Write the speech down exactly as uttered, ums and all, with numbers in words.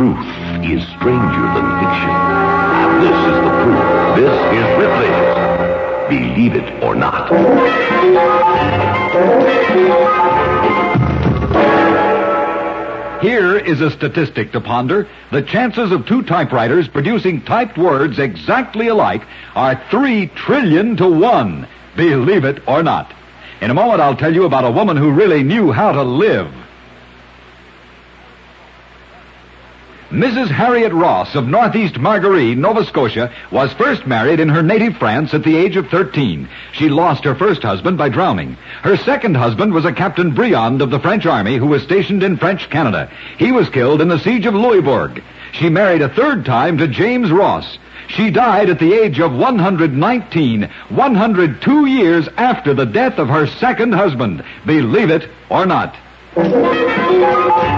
truth is stranger than fiction. This is the proof. This is Ripley's Believe It or Not. Here is a statistic to ponder. The chances of two typewriters producing typed words exactly alike are three trillion to one. Believe it or not. In a moment, I'll tell you about a woman who really knew how to live. Missus Harriet Ross of Northeast Margaree, Nova Scotia, was first married in her native France at the age of thirteen. She lost her first husband by drowning. Her second husband was a Captain Briand of the French Army who was stationed in French Canada. He was killed in the siege of Louisbourg. She married a third time to James Ross. She died at the age of one hundred nineteen, one hundred two years after the death of her second husband. Believe it or not.